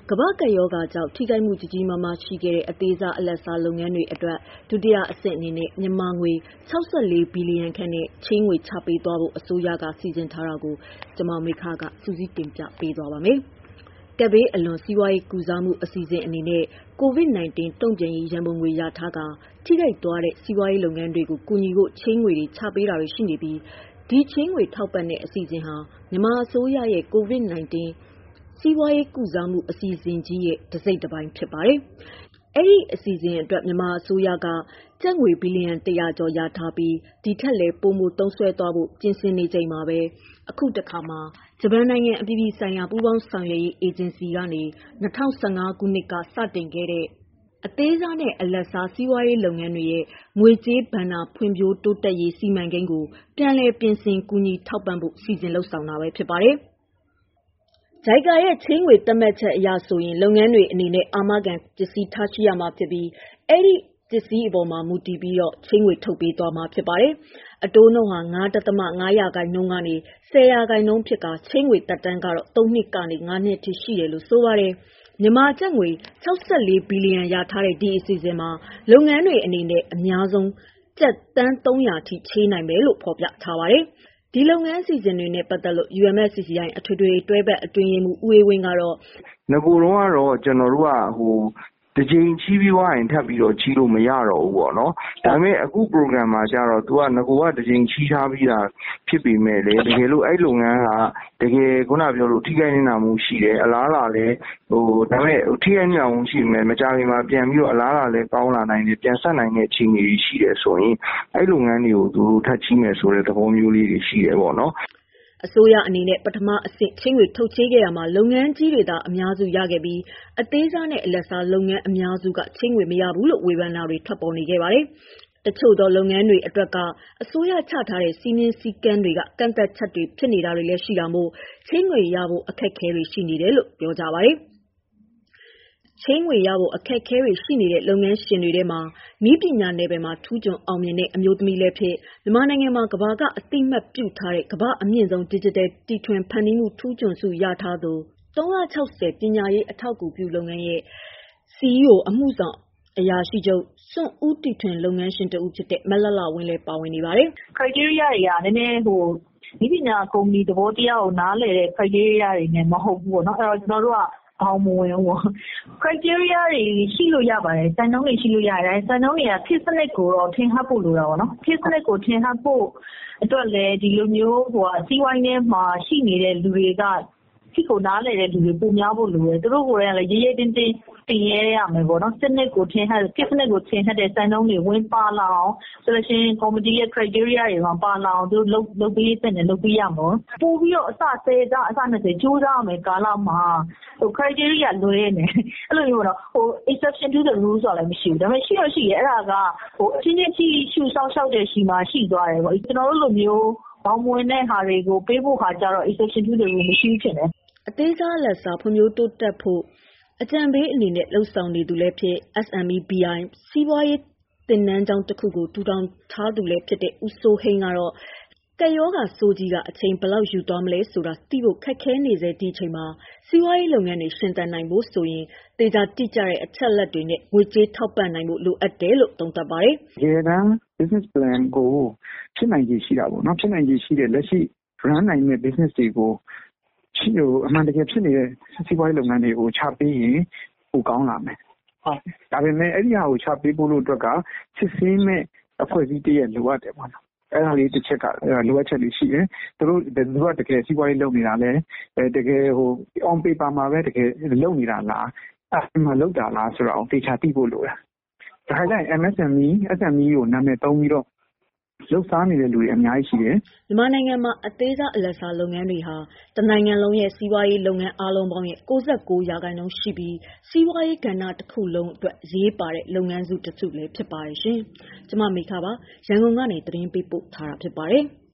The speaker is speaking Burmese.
ကမ္ဘာ့ကပ်ရောဂါကြောင့်ထိခိုက်မှုကြီးကြီးမားမားရှိခဲ့တဲ့အသေးစားအလတ်စားလုပ်ငန်းတွေအတွက်ဒုတိယအဆင့်အနေနဲ့မြန်မာငွေ64ဘီလီယံခန့်နဲ့ချေးငွေချပေးသွားဖို့အစိုးရကစီစဉ်ထားတာကိုကျွန်မမိခကစူးစီးတင်ပြပေးသွားပါမယ်။ကပ်ဘေးအလွန်စီးပွားရေးကုစားမှုအစီအစဉ်အနေနဲ့ COVID-19 တုံ့ပြန်ရေးရန်ပုံငွေရထားကထိခိုက်သွားတဲ့စီးပွားရေးလုပ်ငန်းတွေကိုကူညီဖို့ချေးငွေတွေချပေးတာတွေရှိနေပြီးဒီချေးငွေထောက်ပံ့တဲ့အစီအစဉ်ဟာမြန်မာအစိုးရရဲ့ COVID-19 စီးပွားရေးကုစားမှုအစီအစဉ်ကြီးရဲ့တစ်စိတ်တစ်ပိုင်းဖြစ်ပါတယ်။အဲ့ဒီအစီအစဉ်အတွက်မြန်မာအစိုးရကကျပ်ငွေဘီလီယံ100ကျော်ရထားပြီးဒီထက်လည်းပိုမိုသုံးစွဲသွားဖို့ပြင်ဆင်နေချိန်မှာပဲအခုတစ်ခါမှာဂျပန်နိုင်ငံအပြည်ပြည်ဆိုင်ရာပူးပေါင်းဆောင်ရွက်ရေးအေဂျင်စီကနေ2015ခုနှစ်ကစတင်ခဲ့တဲ့အသေးစားနဲ့အလတ်စားစီးပွားရေးလုပ်ငန်းတွေရဲ့ငွေကြေးဘဏ္ဍာဖွံ့ဖြိုးတိုးတက်ရေးစီမံကိန်းကိုပြန်လည်ပြင်ဆင်ကူညီထောက်ပံ့ဖို့စီစဉ်လုပ်ဆောင်တာပဲဖြစ်ပါတယ်။ JICA ရဲ့ချေးငွေသတ်မှတ်ချက်အရဆိုရင်လုပ်ငန်းတွေအနေနဲ့အာမခံပစ္စည်းထားရှိရမှာဖြစ်ပြီးအဲ့ဒီပစ္စည်းအပေါ်မှာမူတည်ပြီးချေးငွေထုတ်ပေးသွားမှာဖြစ်ပါတယ်။အတိုးနှုန်းဟာ 9.5% ကနေ 10% ဖြစ်ကာချေးငွေသက်တမ်းကတော့3နှစ်ကနေ5နှစ်ထိရှိတယ်လို့ဆိုပါတယ်။မြန်မာကျပ်ငွေ64ဘီလီယံရထားတဲ့ဒီအစီအစဉ်မှာလုပ်ငန်းတွေအနေနဲ့အများဆုံးကျပ်တန်း300ထိချေးနိုင်မယ်လို့ဖော်ပြထားပါတယ်။ဒီလုပ်ငန်းအစီအစဉ်တွေနဲ့ပတ်သက်လို့ UMFCCI အထွေထွေတွဲဘက်အတွင်းရေးမှူးဦးအေးဝင်းကတော့ငကိုတော့ကတော့ကျွန်တော်တို့ကတစ်ကြိမ်ချီးပြီးွားရင်ထပ်ပြီးတော့ချီးလို့မရတော့ဘူးပေါ့နော်ဒါပေမဲ့အခု program မှာကျတော့ तू ကငကိုကတစ်ကြိမ်ချီးထားပြီးတာဖြစ်ပေမဲ့လေတကယ်လို့အဲ့လုပ်ငန်းကတကယ်ခုနပြောလို့ထိခိုက်နေတာမှုရှိတယ်အလားလာလဲဒါပေမဲ့ထိခိုက်နေတာမှုရှိမယ်မကြခင်မှာပြန်ပြီးတော့အလားလာလဲကောင်းလာနိုင်တယ်ပြန်ဆက်နိုင်တဲ့အခြေအနေတွေရှိတယ်ဆိုရင်အဲ့လုပ်ငန်းတွေကိုသူထပ်ချီးမယ်ဆိုတဲ့သဘောမျိုးလေးတွေရှိတယ်ပေါ့နော်အစိုးရအနေနဲ့ပထမအဆင့်ချင်းငွေထုတ်ချေးခဲ့ရမှာလုပ်ငန်းကြီးတွေသာအများစုရခဲ့ပြီးအသေးစားနဲ့အလတ်စားလုပ်ငန်းအများစုကချင်းငွေမရဘူးလို့ဝေဖန်တာတွေထွက်ပေါ်နေခဲ့ပါတယ်။တချို့သောလုပ်ငန်းတွေအတွက်ကအစိုးရချထားတဲ့စီမင်းစည်းကမ်းတွေကကန့်သက်ချက်တွေဖြစ်နေတာတွေလည်းရှိတာမို့ချင်းငွေရဖို့အခက်အခဲတွေရှိနေတယ်လို့ပြောကြပါတယ်။ချင်းငွေရဖို့အခက်အခဲတွေရှိနေတဲ့လုပ်ငန်းရှင်တွေထဲမှာနည်းပညာနယ်ပယ်မှာထူးချွန်အောင်မြင်တဲ့အမျိုးသမီးလည်းဖြစ်မြန်မာနိုင်ငံမှာကမ္ဘာကအသိမှတ်ပြုထားတဲ့ကမ္ဘာအမြင့်ဆုံး Digital တီထွင်ဖန်တီးမှုထူးချွန်ဆုရထားသူ360ပညာရေးအထောက်အကူပြုလုပ်ငန်းရဲ့ CEO အမှုဆောင်အရာရှိချုပ်စွန့်ဦးတီထွင်လုပ်ငန်းရှင်တဦးဖြစ်တဲ့မလှလှဝင်းလည်းပါဝင်နေပါတယ်။ criteria တွေကနည်းနည်းနည်းပညာကုမ္ပဏီသဘောတရားကိုနားလည်တဲ့ criteria တွေနဲ့မဟုတ်ဘူးပေါ့နော်အဲ့တော့ကျွန်တော်တို့ကဘောင်မဝင်ဘူး criteria တွေရှိလို့ရပါတယ်စံနှုန်းတွေရှိလို့ရတယ်စံနှုန်းတွေကခေတ်စနစ်ကိုတော့ထင်ဟပ်ဖို့လိုတာပေါ့နော်ခေတ်စနစ်ကိုထင်ဟပ်ဖို့အတွက်လည်းဒီလိုမျိုးစီးပွားရေးထဲမှာရှိနေတဲ့လူတွေကဒီကိုနားလည်တဲ့လူတွေပုံများဖို့လိုတယ်သူတို့ကိုယ်တိုင်လည်းရေးတင်းတင်းတင်ရဲရမယ်ပေါ့နော်စနစ်ကိုထင်ဟပ်ခေတ်စနစ်ကိုထင်ဟပ်တဲ့စံနှုန်းတွေဝင်ပါလာအောင်ဆိုလို့ရှိရင်ကော်မတီရဲ့ criteria တွေမှာပါလာအောင်သူတို့လုပ်ပေးတဲ့နဲ့လုပ်ပေးရမှာပို့ပြီးတော့အစ10အစ20ကြိုးစားရမယ်ကာလမှာcriteria လွဲနေအဲ့လိုမျိုးပေါ့နော်exception to the rule ဆိုတာလည်းမရှိဘူးဒါပေမဲ့ရှိတော့ရှိရဲအဲ့ဒါကအချင်းချင်းထိရှူဆောက်ရှောက်တဲ့ရှိမှရှိသွားတယ်ပေါ့ကျွန်တော်တို့လိုမျိုးဘောင်မဝင်တဲ့ဟာတွေကိုပေးဖို့ခါကြတော့ exception to the rule မရှိဘူးဖြစ်နေအသေးစားလက်စားဖွံ့ဖြိုးတိုးတက်ဖို့အကြံပေးအနေနဲ့လှုပ်ဆောင်နေသူလည်းဖြစ် SMEBI စီးပွားရေးသင်တန်းကျောင်းတစ်ခုကိုထူထောင်ထားသူလည်းဖြစ်တဲ့ဦးစိုးဟိန်းကတော့ကပ်ရောဂါဆိုးကြီးကအချိန်ဘယ်လောက်ယူသွားမလဲဆိုတာသိဖို့ခက်ခဲနေစေဒီချိန်မှာစီးပွားရေးလုပ်ငန်းတွေရှင်သန်နိုင်ဖို့ဆိုရင်တေချာတိကျတဲ့အချက်လက်တွေနဲ့ငွေကြေးထောက်ပံ့နိုင်ဖို့လိုအပ်တယ်လို့သုံးသပ်ပါတယ်။ရေတန်း business plan ကိုဖြစ်နိုင်ခြေရှိတာပေါ့နော်ဖြစ်နိုင်ခြေရှိတဲ့လက်ရှိ run နိုင်တဲ့ business တွေကိုအမှန်တကယ်ဖြစ်နေတဲ့စီးပွားရေးလုပ်ငန်းတွေကိုချပေးရင်ပိုကောင်းလာမယ်။ဟုတ်ဒါပေမဲ့အဲ့ဒီဟာကိုချပေးဖို့လို့အတွက်ကစစ်ဆေးမဲ့အဖွဲ့အစည်းတည်းလိုအပ်တယ်ပေါ့နော်။အဲ့ဒါလေးတစ်ချက်ကလိုအပ်ချက်လေးရှိတယ်။သူတို့တကယ်စီးပွားရေးလုပ်နေတာလဲတကယ်on paper မှာပဲတကယ်လုပ်နေတာလားအဲ့မှာလုပ်တာလားဆိုတော့တေချာသိဖို့လိုတယ်။ဒါကြရင် SME ကိုနာမည်သုံးပြီးတော့လှုပ်ရှားနေတဲ့လူတွေအများကြီးရှိတယ်။မြန်မာနိုင်ငံမှာအသေးစားအလတ်စားလုပ်ငန်းတွေဟာတနိုင်ငံလုံးရဲ့စီးပွားရေးလုပ်ငန်းအားလုံးပေါင်းရဲ့69%ရှိပြီးစီးပွားရေးကဏ္ဍတစ်ခုလုံးအတွက်အရေးပါတဲ့လုပ်ငန်းစုတစ်စုလည်းဖြစ်ပါတယ်ရှင်။ကျွန်မမိခပါရန်ကုန်ကနေသတင်းပေးပို့ထားတာဖြစ်ပါတယ်။